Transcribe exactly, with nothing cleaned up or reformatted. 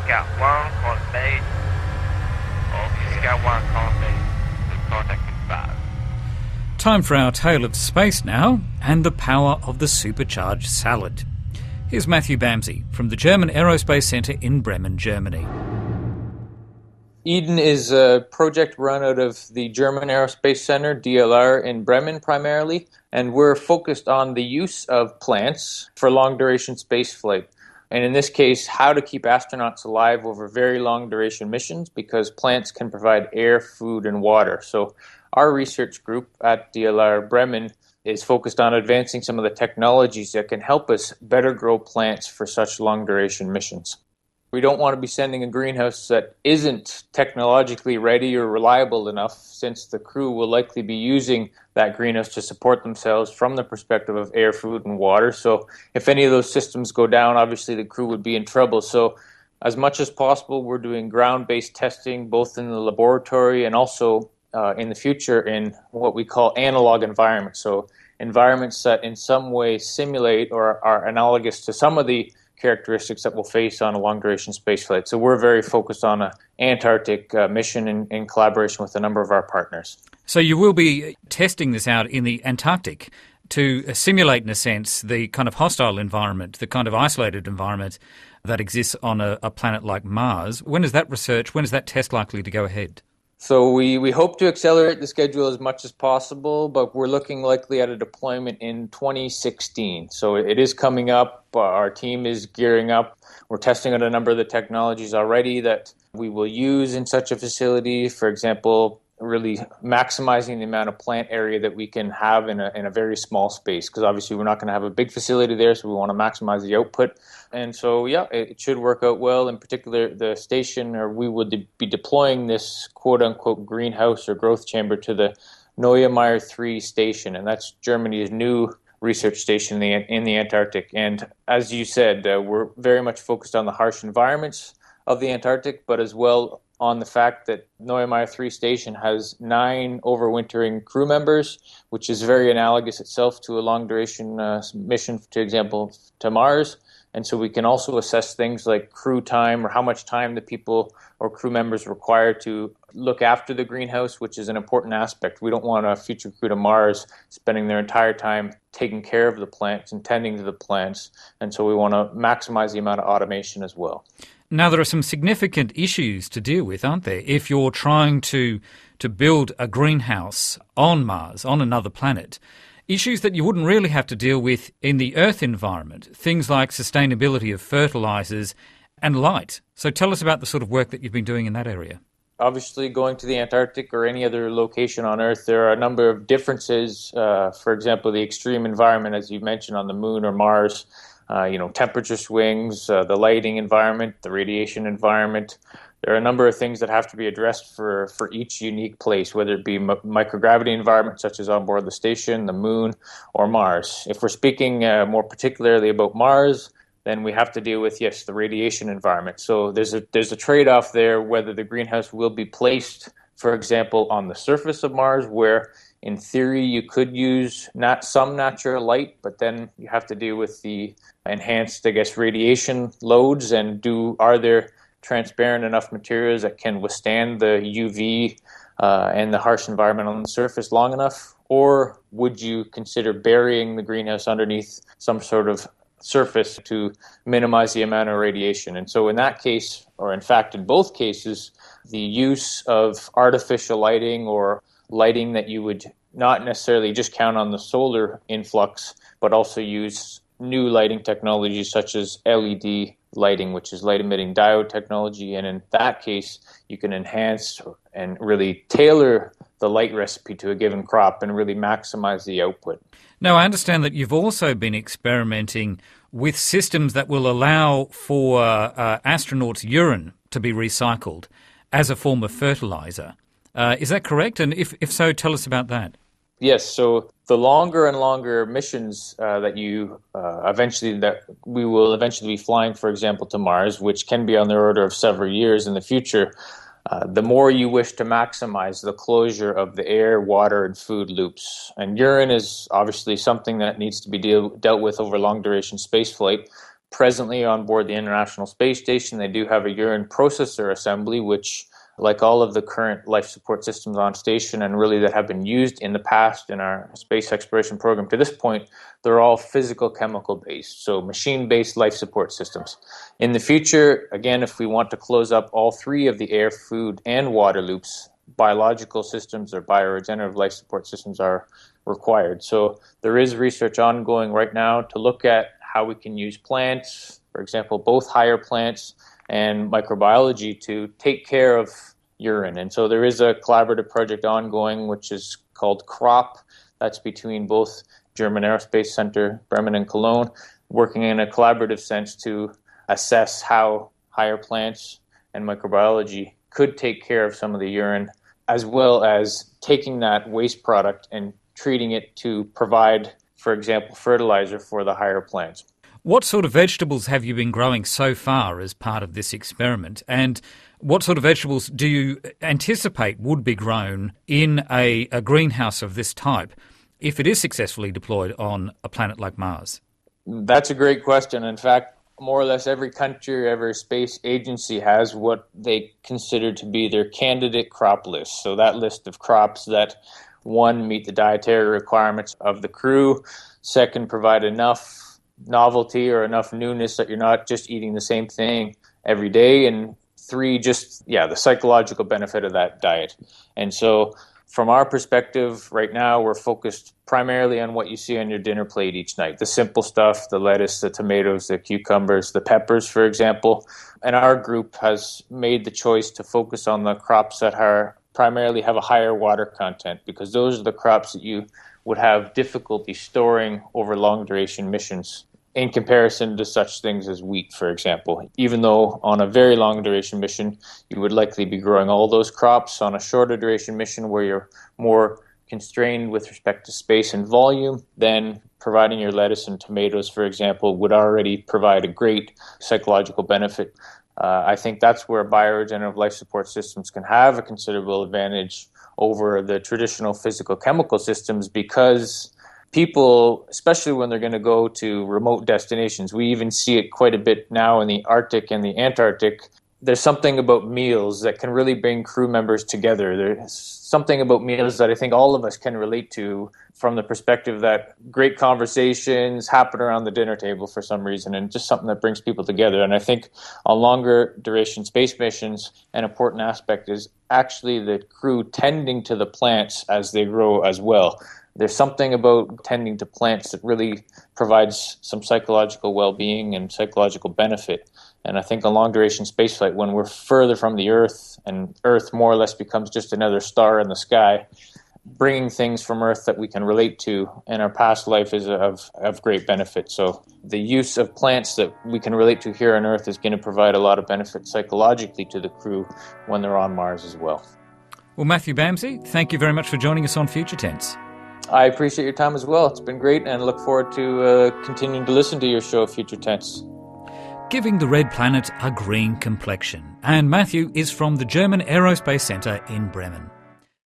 Scout one, calling base. Okay, Scout one, calling base. Good contact with five. Time for our tale of space now, and the power of the supercharged salad. Here's Matthew Bamsey from the German Aerospace Centre in Bremen, Germany. Eden is a project run out of the German Aerospace Centre, D L R, in Bremen primarily, and we're focused on the use of plants for long-duration spaceflight. And in this case, how to keep astronauts alive over very long-duration missions, because plants can provide air, food, and water. So our research group at D L R Bremen is focused on advancing some of the technologies that can help us better grow plants for such long-duration missions. We don't want to be sending a greenhouse that isn't technologically ready or reliable enough, since the crew will likely be using that greenhouse to support themselves from the perspective of air, food, and water. So if any of those systems go down, obviously the crew would be in trouble. So as much as possible, we're doing ground-based testing, both in the laboratory and also uh, in the future in what we call analog environments. So environments that in some way simulate or are analogous to some of the characteristics that we'll face on a long-duration spaceflight. So we're very focused on an Antarctic uh, mission in, in collaboration with a number of our partners. So you will be testing this out in the Antarctic to simulate, in a sense, the kind of hostile environment, the kind of isolated environment that exists on a, a planet like Mars. When is that research, when is that test likely to go ahead? So we, we hope to accelerate the schedule as much as possible, but we're looking likely at a deployment in twenty sixteen. So it is coming up. Our team is gearing up. We're testing out a number of the technologies already that we will use in such a facility. For example, really maximizing the amount of plant area that we can have in a in a very small space, because obviously we're not going to have a big facility there, so we want to maximize the output. And so, yeah, it, it should work out well. In particular, the station, or we would de- be deploying this quote-unquote greenhouse or growth chamber to the Neue Meyer three station, and that's Germany's new research station in the, in the Antarctic. And as you said, uh, we're very much focused on the harsh environments of the Antarctic, but as well on the fact that Neue Meyer three station has nine overwintering crew members, which is very analogous itself to a long-duration uh, mission, for example, to Mars. And so we can also assess things like crew time, or how much time the people or crew members require to look after the greenhouse, which is an important aspect. We don't want a future crew to Mars spending their entire time taking care of the plants and tending to the plants. And so we want to maximize the amount of automation as well. Now, there are some significant issues to deal with, aren't there, if you're trying to to build a greenhouse on Mars, on another planet? Issues that you wouldn't really have to deal with in the Earth environment, things like sustainability of fertilizers and light. So tell us about the sort of work that you've been doing in that area. Obviously, going to the Antarctic or any other location on Earth, there are a number of differences. Uh, for example, the extreme environment, as you mentioned, on the Moon or Mars, uh, you know, temperature swings, uh, the lighting environment, the radiation environment. There are a number of things that have to be addressed for, for each unique place, whether it be m- microgravity environment, such as on board the station, the Moon, or Mars. If we're speaking uh, more particularly about Mars, then we have to deal with, yes, the radiation environment. So there's a there's a trade-off there, whether the greenhouse will be placed, for example, on the surface of Mars, where in theory you could use not some natural light, but then you have to deal with the enhanced, I guess, radiation loads, and do are there transparent enough materials that can withstand the U V uh, and the harsh environment on the surface long enough? Or would you consider burying the greenhouse underneath some sort of surface to minimize the amount of radiation? And so in that case, or in fact in both cases, the use of artificial lighting, or lighting that you would not necessarily just count on the solar influx, but also use new lighting technologies such as L E D lighting, which is light-emitting diode technology. And in that case, you can enhance and really tailor the light recipe to a given crop and really maximize the output. Now, I understand that you've also been experimenting with systems that will allow for uh, astronauts' urine to be recycled as a form of fertilizer. Uh, is that correct? And if, if so, tell us about that. Yes, so the longer and longer missions uh, that you uh, eventually, that we will eventually be flying, for example, to Mars, which can be on the order of several years in the future, uh, the more you wish to maximize the closure of the air, water, and food loops. And urine is obviously something that needs to be deal, dealt with over long-duration spaceflight, presently on board the International Space Station, they do have a urine processor assembly, which, like all of the current life support systems on station and really that have been used in the past in our space exploration program to this point, they're all physical chemical based, so machine-based life support systems. In the future, again, if we want to close up all three of the air, food, and water loops, biological systems or bioregenerative life support systems are required. So there is research ongoing right now to look at how we can use plants, for example, both higher plants and microbiology to take care of urine. And so there is a collaborative project ongoing, which is called CROP. That's between both German Aerospace Center, Bremen and Cologne, working in a collaborative sense to assess how higher plants and microbiology could take care of some of the urine, as well as taking that waste product and treating it to provide, for example, fertilizer for the higher plants. What sort of vegetables have you been growing so far as part of this experiment? And what sort of vegetables do you anticipate would be grown in a, a greenhouse of this type if it is successfully deployed on a planet like Mars? That's a great question. In fact, more or less every country, every space agency has what they consider to be their candidate crop list. So that list of crops that, one, meet the dietary requirements of the crew, second, provide enough novelty or enough newness that you're not just eating the same thing every day, and three, just, yeah, the psychological benefit of that diet. And so from our perspective right now, we're focused primarily on what you see on your dinner plate each night, the simple stuff, the lettuce, the tomatoes, the cucumbers, the peppers, for example. And our group has made the choice to focus on the crops that are primarily have a higher water content, because those are the crops that you would have difficulty storing over long duration missions in comparison to such things as wheat, for example. Even though on a very long duration mission, you would likely be growing all those crops, on a shorter duration mission where you're more constrained with respect to space and volume, then providing your lettuce and tomatoes, for example, would already provide a great psychological benefit. Uh, I think that's where bioregenerative life support systems can have a considerable advantage over the traditional physical chemical systems, because people, especially when they're going to go to remote destinations, we even see it quite a bit now in the Arctic and the Antarctic. There's something about meals that can really bring crew members together. There's something about meals that I think all of us can relate to, from the perspective that great conversations happen around the dinner table for some reason, and just something that brings people together. And I think on longer duration space missions, an important aspect is actually the crew tending to the plants as they grow as well. There's something about tending to plants that really provides some psychological well-being and psychological benefit. And I think on long-duration spaceflight, when we're further from the Earth and Earth more or less becomes just another star in the sky, bringing things from Earth that we can relate to in our past life is of, of great benefit. So the use of plants that we can relate to here on Earth is going to provide a lot of benefit psychologically to the crew when they're on Mars as well. Well, Matthew Bamsey, thank you very much for joining us on Future Tense. I appreciate your time as well. It's been great, and look forward to uh, continuing to listen to your show, Future Tense. Giving the red planet a green complexion. And Matthew is from the German Aerospace Center in Bremen.